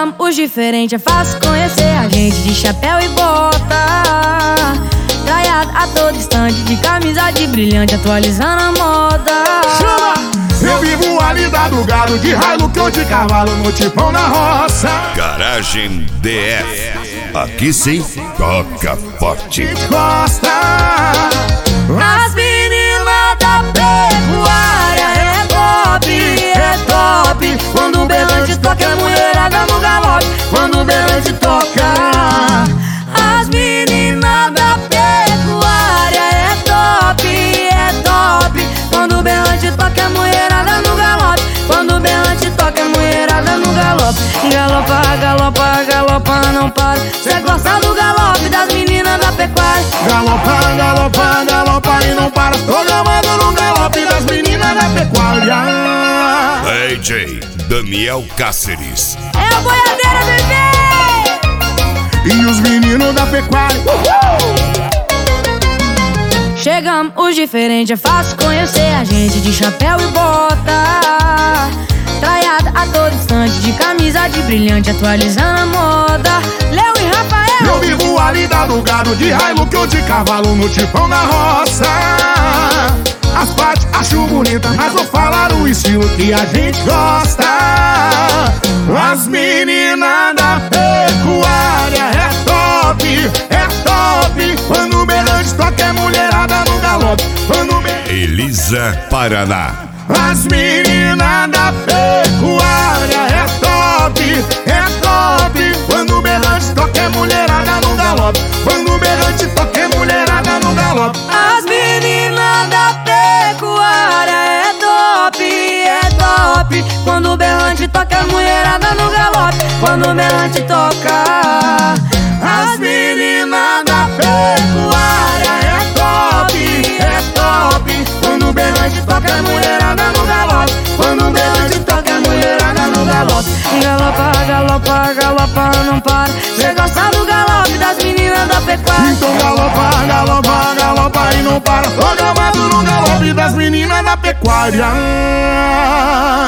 Chegamos os diferentes, é fácil conhecer a gente de chapéu e bota, traiado a todo instante, de camisa de brilhante, atualizando a moda. Chama! Eu vivo a lida do gado, de Hilux ou de cavalo, no tipão na roça. Garagem DF, aqui sim, toca forte. Gosta. As meninas da pecuária é top. Quando o berrante toca, é mulherada no galope. Quando o berrante toca, as meninas da pecuária é top. Quando o berrante toca, é mulherada no galope. Quando o berrante toca, é mulherada no galope. Galopa, galopa, galopa, não para. Cê gosta do galope das meninas da pecuária. Galopa, galopa, galopa e não para. Tô gravando no galope das meninas da pecuária. DJ Daniel Cáceres. É a boiadeira, bebê! E os meninos da pecuária. Chegamos os diferentes, é fácil conhecer a gente de chapéu e bota, traiada a todo instante, de camisa de brilhante, atualizando a moda. Léo e Rafael. Eu vivo a lida do gado, de Hilux ou de cavalo, no tipão na roça. As partes acho bonita, mas vou falar o estilo que a gente gosta. As meninas da pecuária é top. Quando o berrante toca, é mulherada no galope. Elisa Paraná. As meninas da pecuária é top. Quando o berrante toca, é mulherada no galope. Quando o berrante toca, é mulherada no galope. As meninas da pecuária é top. Quando o berrante toca, é mulherada no galope. Quando o berrante toca, as meninas da pecuária é top. Quando o berrante toca, é mulherada no galope. Quando o berrante toca, é mulherada no galope. galopa, galopa, galopa, não para. Cê gosta do galope das meninas da pecuária. Então galopa, galopa, galopa e não para. Tô gravado no galope das meninas da pecuária.